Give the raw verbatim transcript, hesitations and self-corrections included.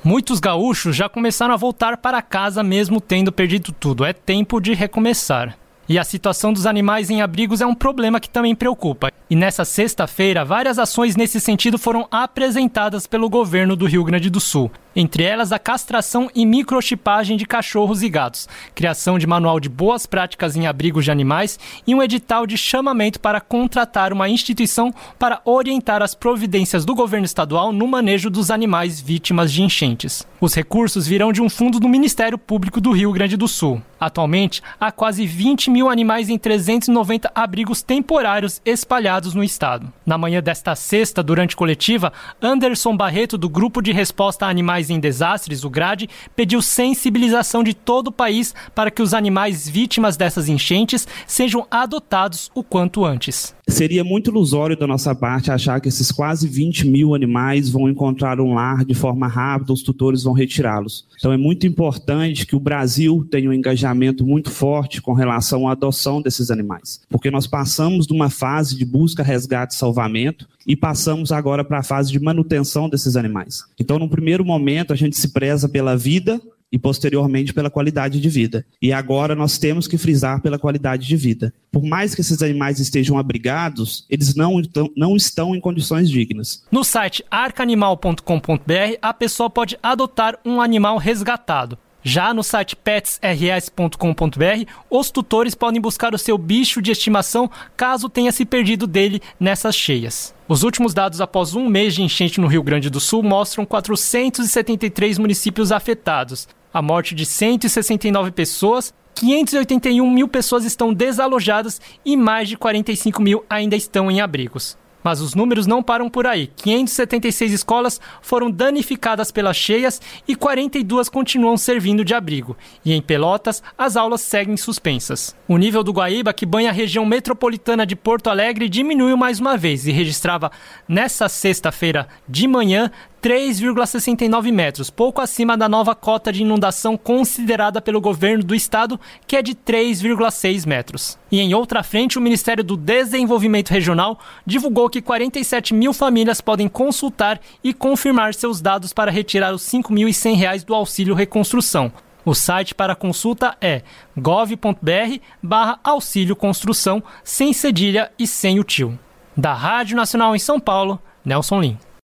Muitos gaúchos já começaram a voltar para casa mesmo tendo perdido tudo. É tempo de recomeçar. E a situação dos animais em abrigos é um problema que também preocupa. E nessa sexta-feira, várias ações nesse sentido foram apresentadas pelo governo do Rio Grande do Sul. Entre elas, a castração e microchipagem de cachorros e gatos, criação de manual de boas práticas em abrigos de animais e um edital de chamamento para contratar uma instituição para orientar as providências do governo estadual no manejo dos animais vítimas de enchentes. Os recursos virão de um fundo do Ministério Público do Rio Grande do Sul. Atualmente, há quase vinte mil animais em trezentos e noventa abrigos temporários espalhados no estado. Na manhã desta sexta, durante coletiva, Anderson Barreto, do Grupo de Resposta a Animais em Desastres, o GRADE, pediu sensibilização de todo o país para que os animais vítimas dessas enchentes sejam adotados o quanto antes. Seria muito ilusório da nossa parte achar que esses quase vinte mil animais vão encontrar um lar de forma rápida, os tutores vão retirá-los. Então é muito importante que o Brasil tenha um engajamento muito forte com relação à adoção desses animais, porque nós passamos de uma fase de busca, resgate e salvamento e passamos agora para a fase de manutenção desses animais. Então, no primeiro momento, a gente se preza pela vida e posteriormente pela qualidade de vida. E agora nós temos que frisar pela qualidade de vida. Por mais que esses animais estejam abrigados, eles não, não estão em condições dignas. No site arca animal ponto com ponto b r, a pessoa pode adotar um animal resgatado. Já no site pets r s ponto com ponto b r, os tutores podem buscar o seu bicho de estimação caso tenha se perdido dele nessas cheias. Os últimos dados após um mês de enchente no Rio Grande do Sul mostram quatrocentos e setenta e três municípios afetados, a morte de cento e sessenta e nove pessoas, quinhentas e oitenta e uma mil pessoas estão desalojadas e mais de quarenta e cinco mil ainda estão em abrigos. Mas os números não param por aí. quinhentas e setenta e seis escolas foram danificadas pelas cheias e quarenta e duas continuam servindo de abrigo. E em Pelotas, as aulas seguem suspensas. O nível do Guaíba, que banha a região metropolitana de Porto Alegre, diminuiu mais uma vez e registrava, nessa sexta-feira de manhã, três vírgula sessenta e nove metros, pouco acima da nova cota de inundação considerada pelo governo do estado, que é de três vírgula seis metros. E em outra frente, o Ministério do Desenvolvimento Regional divulgou que quarenta e sete mil famílias podem consultar e confirmar seus dados para retirar os cinco mil e cem reais do Auxílio Reconstrução. O site para consulta é gov ponto b r barra auxílio construção, sem cedilha e sem o tio. Da Rádio Nacional em São Paulo, Nelson Lim.